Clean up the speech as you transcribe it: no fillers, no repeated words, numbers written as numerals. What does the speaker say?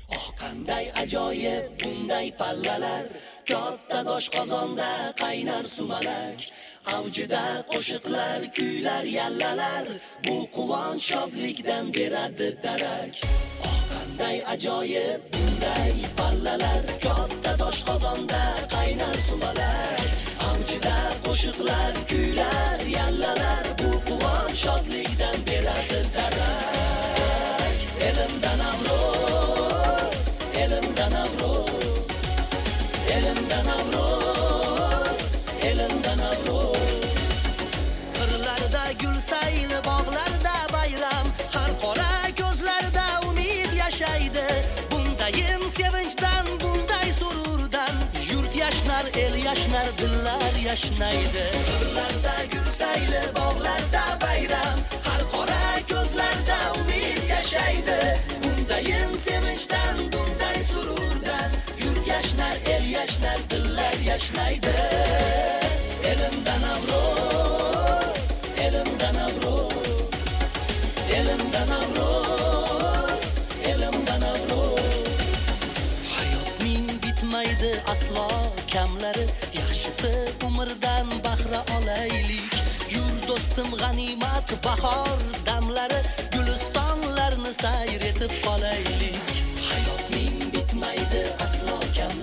Oh qanday ajoyib bunday pallalar, katta dosh qozonda qaynar sumalak, avjida qo'shiqlar, kuylar, yallalar, bu quvonch shodlikdan beradi darak. Oh qanday ajoyib bunday pallalar, katta dosh qozonda qaynar sumalak, avjida qo'shiqlar, kuylar, yallalar, bu quvonch shodlikdan beradi darak. Elimda Navro'z, elimda Navro'z, elimda Navro'z, elimda Navro'z. Qirlarda gul sayli, bog'larda bayram, har qora ko'zlarda umid yashaydi. Bundayin sevinchdan, bunday sururdan yurt yashnar, el yashnar, dillar yashnaydi. Qirlarda gul sayli, bog'larda bayram, har qora ko'zlarda umid yashaydi. Bundayin sevinchdan, bunday sururdan yurt yashnar, el yashnar, dillar yashnaydi. Elimda Navro'z, elimda Navro'z, elimda Navro'z, elimda Navro'z. Hayotning bitmaydi aslo kamlari, yaxshisi umrdan bahra olaylik. Yur do'stim g'animat bahor damlari, gulistonlarni sayr etib olaylik. Hayotning bitmaydi aslo kamlari,